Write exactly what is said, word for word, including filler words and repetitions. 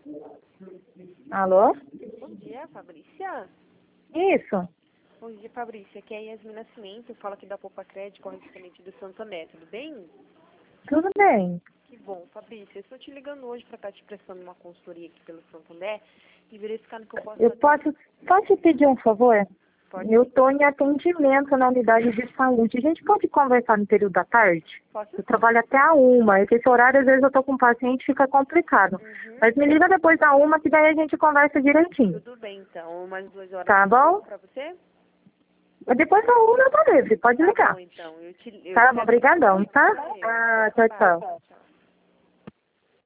Alô? Bom dia, Fabrícia. Isso. Bom dia, Fabrícia. Aqui é a Yasmin Nascimento. Eu falo aqui da Poupa Crédito, correspondente do Santander. Tudo bem? Tudo bem. Que bom, Fabrícia. Eu estou te ligando hoje para estar te prestando uma consultoria aqui pelo Santander e verificando que eu posso... Eu posso só te pedir um favor? Pode? Eu estou em atendimento na unidade de saúde. A gente pode conversar no período da tarde? Posso? Eu trabalho até a uma. E esse horário, às vezes, eu estou com um paciente e fica complicado. Uhum. Mas me liga depois da uma, que daí a gente conversa direitinho. Tudo bem, então. Umas duas horas. Tá bom? Para você? Depois da uma eu tô livre. Pode Tá ligar. bom, então. Eu te, eu Tá te bom, obrigadão, tá? agradeço. Ah, tchau, tchau. Tchau.